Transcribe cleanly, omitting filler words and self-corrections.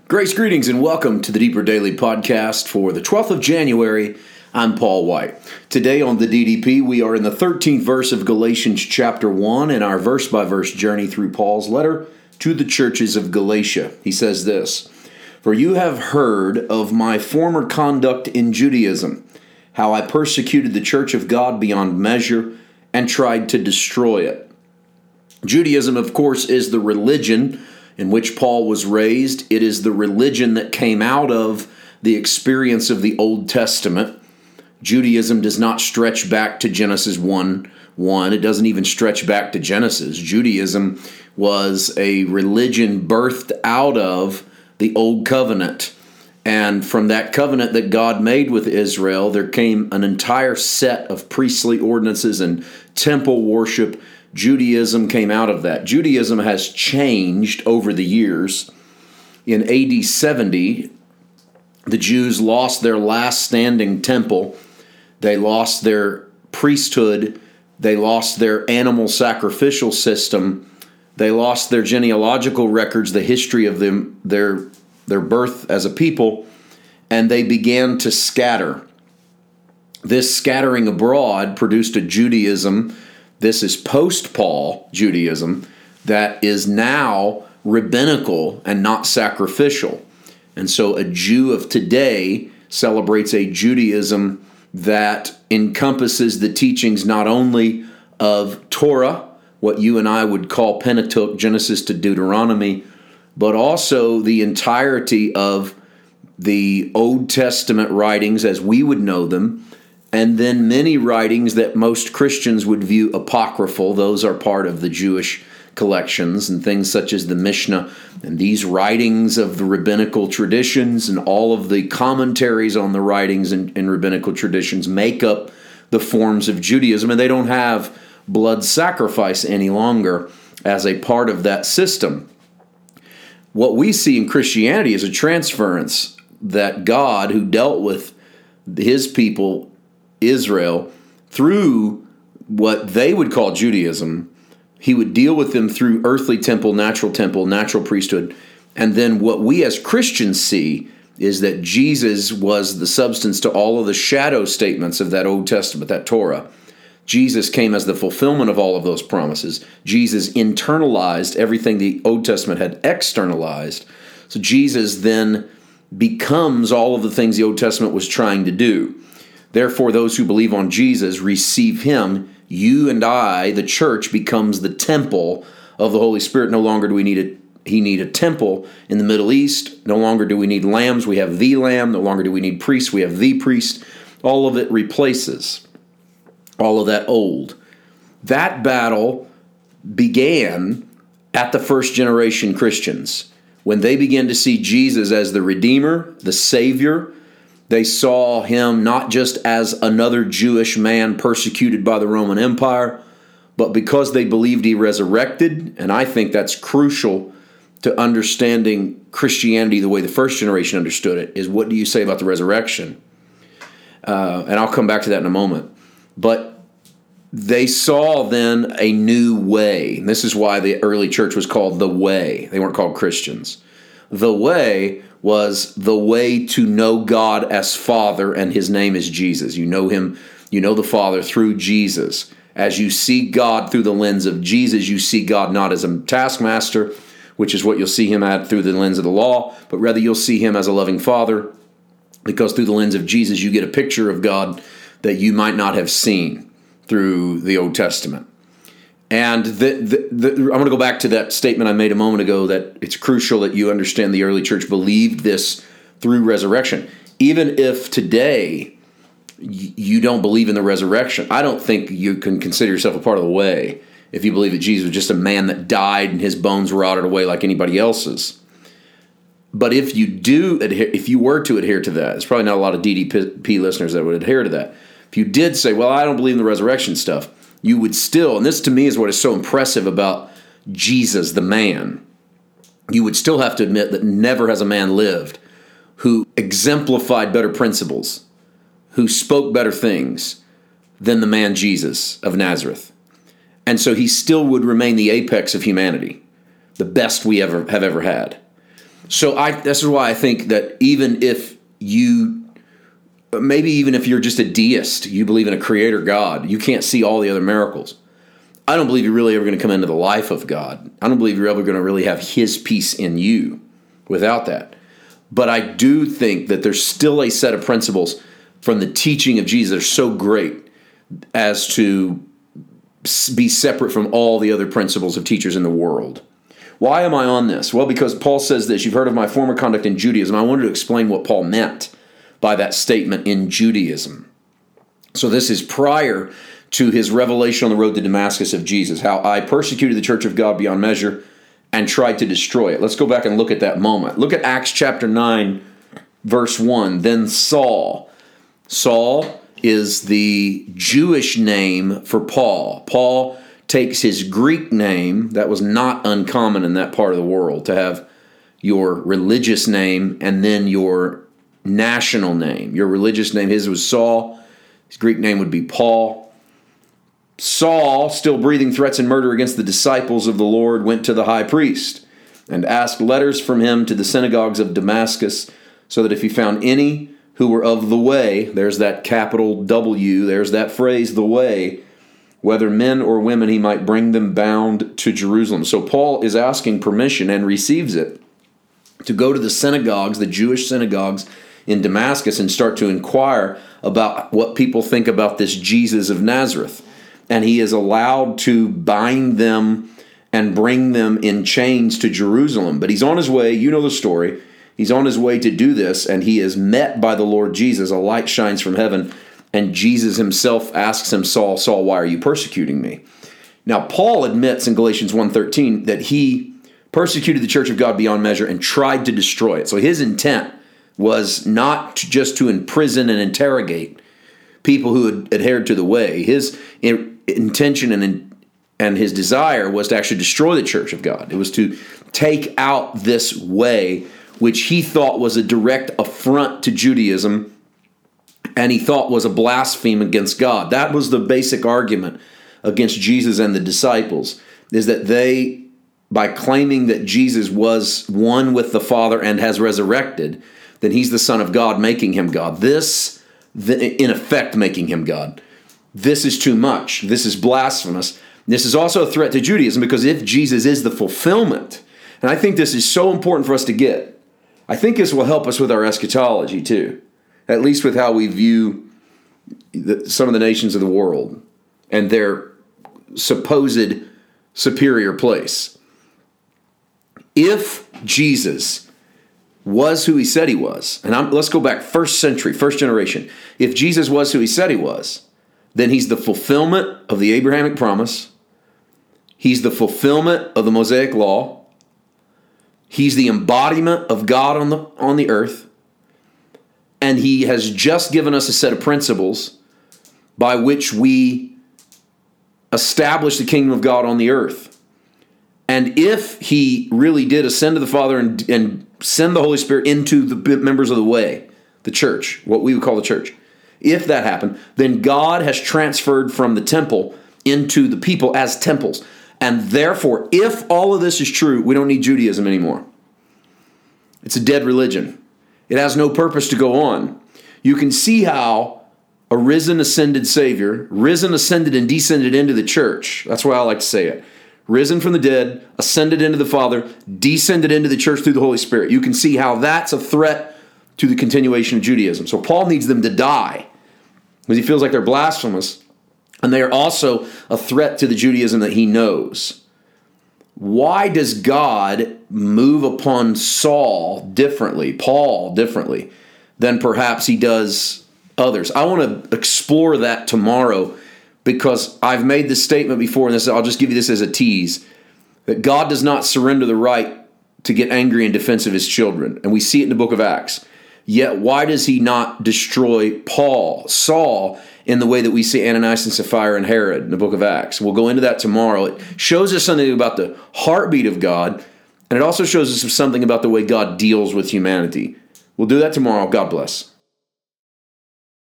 Grace, greetings, and welcome to the Deeper Daily Podcast for the 12th of January. I'm Paul White. Today on the DDP, we are in the 13th verse of Galatians chapter 1 in our verse-by-verse journey through Paul's letter to the churches of Galatia. He says this, "For you have heard of my former conduct in Judaism, how I persecuted the church of God beyond measure and tried to destroy it." Judaism, of course, is the religion in which Paul was raised. It is the religion that came out of the experience of the Old Testament. Judaism does not stretch back to Genesis 1:1. It doesn't even stretch back to Genesis. Judaism was a religion birthed out of the Old Covenant. And from that covenant that God made with Israel, there came an entire set of priestly ordinances and temple worship. Judaism came out of that. Judaism has changed over the years. In AD 70, the Jews lost their last standing temple. They lost their priesthood. They lost their animal sacrificial system. They lost their genealogical records, the history of them, their birth as a people, and they began to scatter. This scattering abroad produced a Judaism. This is post-Paul Judaism that is now rabbinical and not sacrificial. And so a Jew of today celebrates a Judaism that encompasses the teachings not only of Torah, what you and I would call Pentateuch, Genesis to Deuteronomy, but also the entirety of the Old Testament writings as we would know them, and then many writings that most Christians would view apocryphal. Those are part of the Jewish collections, and things such as the Mishnah, and these writings of the rabbinical traditions and all of the commentaries on the writings in rabbinical traditions make up the forms of Judaism, and they don't have blood sacrifice any longer as a part of that system. What we see in Christianity is a transference that God, who dealt with his people Israel through what they would call Judaism, he would deal with them through earthly temple, natural priesthood. And then what we as Christians see is that Jesus was the substance to all of the shadow statements of that Old Testament, that Torah. Jesus came as the fulfillment of all of those promises. Jesus internalized everything the Old Testament had externalized. So Jesus then becomes all of the things the Old Testament was trying to do. Therefore, those who believe on Jesus receive him. You and I, the church, becomes the temple of the Holy Spirit. No longer do we need a temple in the Middle East. No longer do we need lambs. We have the lamb. No longer do we need priests. We have the priest. All of it replaces all of that old. That battle began at the first generation Christians. When they began to see Jesus as the Redeemer, the Savior, they saw him not just as another Jewish man persecuted by the Roman Empire, but because they believed he resurrected, and I think that's crucial to understanding Christianity the way the first generation understood it, is what do you say about the resurrection? And I'll come back to that in a moment. But they saw then a new way. And this is why the early church was called the Way. They weren't called Christians. The Way was the way to know God as Father, and his name is Jesus. You know him, you know the Father through Jesus. As you see God through the lens of Jesus, you see God not as a taskmaster, which is what you'll see him at through the lens of the law, but rather you'll see him as a loving Father, because through the lens of Jesus, you get a picture of God that you might not have seen through the Old Testament. And I'm going to go back to that statement I made a moment ago, that it's crucial that you understand the early church believed this through resurrection. Even if today you don't believe in the resurrection, I don't think you can consider yourself a part of the Way if you believe that Jesus was just a man that died and his bones rotted away like anybody else's. But if you were to adhere to that, there's probably not a lot of DDP listeners that would adhere to that. If you did say, well, I don't believe in the resurrection stuff, you would still, and this to me is what is so impressive about Jesus, the man, you would still have to admit that never has a man lived who exemplified better principles, who spoke better things than the man Jesus of Nazareth. And so he still would remain the apex of humanity, the best we have ever had. So this is why I think that even if you're just a deist, you believe in a creator God, you can't see all the other miracles. I don't believe you're really ever going to come into the life of God. I don't believe you're ever going to really have his peace in you without that. But I do think that there's still a set of principles from the teaching of Jesus that are so great as to be separate from all the other principles of teachers in the world. Why am I on this? Well, because Paul says this, you've heard of my former conduct in Judaism. I wanted to explain what Paul meant by that statement in Judaism. So this is prior to his revelation on the road to Damascus of Jesus, how I persecuted the church of God beyond measure and tried to destroy it. Let's go back and look at that moment. Look at Acts chapter 9, verse 1. Then Saul. Saul is the Jewish name for Paul. Paul takes his Greek name. That was not uncommon in that part of the world, to have your religious name and then your national name. Your religious name, his was Saul. His Greek name would be Paul. Saul, still breathing threats and murder against the disciples of the Lord, went to the high priest and asked letters from him to the synagogues of Damascus, so that if he found any who were of the way, there's that capital W, there's that phrase, the way, whether men or women, he might bring them bound to Jerusalem. So Paul is asking permission and receives it to go to the synagogues, the Jewish synagogues in Damascus, and start to inquire about what people think about this Jesus of Nazareth. And he is allowed to bind them and bring them in chains to Jerusalem. But he's on his way, you know the story, he's on his way to do this, and he is met by the Lord Jesus. A light shines from heaven, and Jesus himself asks him, Saul, Saul, why are you persecuting me? Now, Paul admits in Galatians 1:13 that he persecuted the church of God beyond measure and tried to destroy it. So his intent was not just to imprison and interrogate people who had adhered to the way. His intention and his desire was to actually destroy the church of God. It was to take out this way, which he thought was a direct affront to Judaism, and he thought was a blasphemy against God. That was the basic argument against Jesus and the disciples, is that they, by claiming that Jesus was one with the Father and has resurrected, then he's the Son of God, making him God. This, in effect, making him God. This is too much. This is blasphemous. This is also a threat to Judaism, because if Jesus is the fulfillment, and I think this is so important for us to get, I think this will help us with our eschatology too, at least with how we view some of the nations of the world and their supposed superior place. If Jesus was who he said he was, and let's go back first century, first generation. If Jesus was who he said he was, then he's the fulfillment of the Abrahamic promise. He's the fulfillment of the Mosaic law. He's the embodiment of God on the earth. And he has just given us a set of principles by which we establish the kingdom of God on the earth. And if he really did ascend to the Father and send the Holy Spirit into the members of the way, the church, what we would call the church, if that happened, then God has transferred from the temple into the people as temples. And therefore, if all of this is true, we don't need Judaism anymore. It's a dead religion. It has no purpose to go on. You can see how a risen, ascended Savior, risen, ascended, and descended into the church. That's why I like to say it. Risen from the dead, ascended into the Father, descended into the church through the Holy Spirit. You can see how that's a threat to the continuation of Judaism. So Paul needs them to die because he feels like they're blasphemous, and they are also a threat to the Judaism that he knows. Why does God move upon Saul differently, Paul differently, than perhaps he does others? I want to explore that tomorrow, because I've made this statement before, and I'll just give you this as a tease, that God does not surrender the right to get angry in defense of his children. And we see it in the book of Acts. Yet why does he not destroy Saul, in the way that we see Ananias and Sapphira and Herod in the book of Acts? We'll go into that tomorrow. It shows us something about the heartbeat of God, and it also shows us something about the way God deals with humanity. We'll do that tomorrow. God bless.